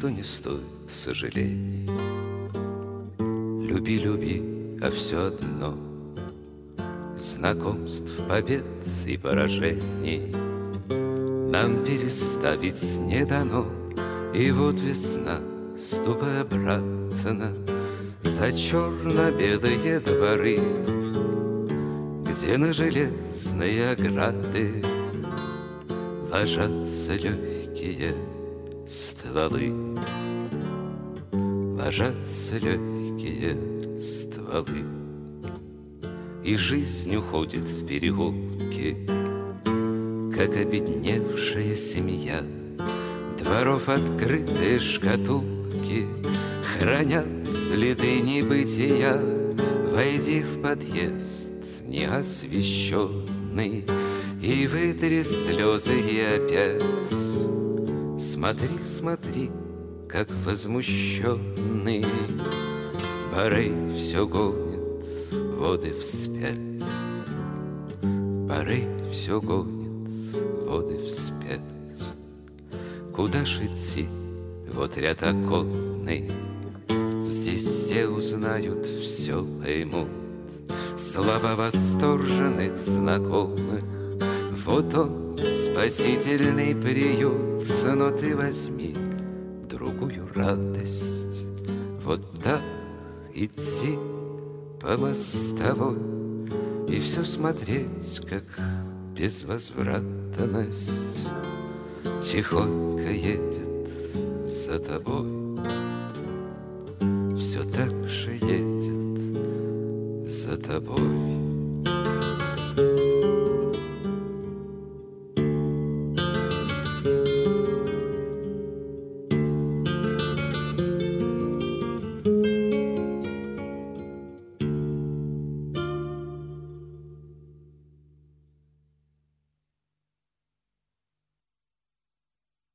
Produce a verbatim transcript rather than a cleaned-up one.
что не стоит сожалений. Люби, люби, а все одно знакомств, побед и поражений нам переставить не дано. И вот весна, ступай обратно за черно-белые дворы, где на железные ограды ложатся легкие стволы, ложатся легкие стволы. И жизнь уходит в переулки, как обедневшая семья. Дворов открытые шкатулки хранят следы небытия. Войди в подъезд неосвещенный и вытри слезы, и опять смотри, смотри, как возмущенный Борей все гонит воды вспять. Борей все гонит воды вспять. Куда ж идти? Вот ряд оконный. Здесь все узнают, все поймут. Слова восторженных знакомых. Вот он, спасительный приют. Но ты возьми другую радость. Вот так идти по мостовой и все смотреть, как безвозвратность тихонько едет за тобой. Все так же едет за тобой.